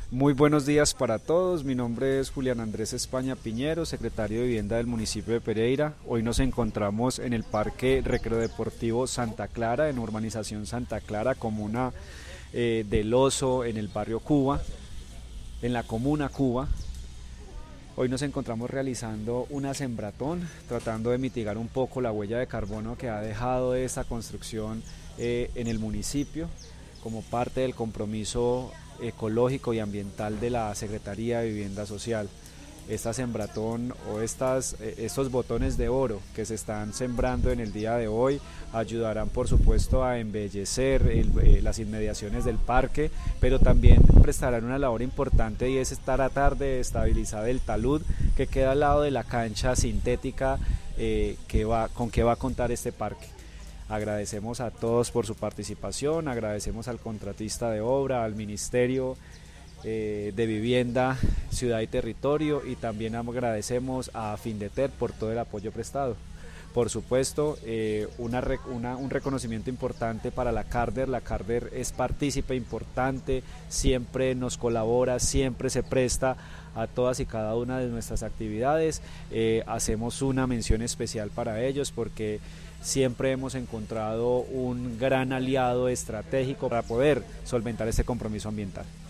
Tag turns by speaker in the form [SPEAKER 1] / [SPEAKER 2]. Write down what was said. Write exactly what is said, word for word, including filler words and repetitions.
[SPEAKER 1] Muy buenos días para todos, mi nombre es Julián Andrés España Piñero, secretario de Vivienda del municipio de Pereira. Hoy nos encontramos en el Parque Recreodeportivo Santa Clara, en Urbanización Santa Clara, comuna eh, del Oso, en el barrio Cuba, en la comuna Cuba. Hoy nos encontramos realizando una sembratón, tratando de mitigar un poco la huella de carbono que ha dejado esta construcción eh, en el municipio, como parte del compromiso ecológico y ambiental de la Secretaría de Vivienda Social. Esta sembratón o estas, estos botones de oro que se están sembrando en el día de hoy ayudarán por supuesto a embellecer el, eh, las inmediaciones del parque, pero también prestarán una labor importante, y es tratar de estabilizar el talud que queda al lado de la cancha sintética eh, que va, con que va a contar este parque. Agradecemos a todos por su participación, agradecemos al contratista de obra, al Ministerio eh, de Vivienda, Ciudad y Territorio, y también agradecemos a Findeter por todo el apoyo prestado. Por supuesto, eh, una, una, un reconocimiento importante para la Carder. La Carder es partícipe importante, siempre nos colabora, siempre se presta a todas y cada una de nuestras actividades. Eh, hacemos una mención especial para ellos porque siempre hemos encontrado un gran aliado estratégico para poder solventar este compromiso ambiental.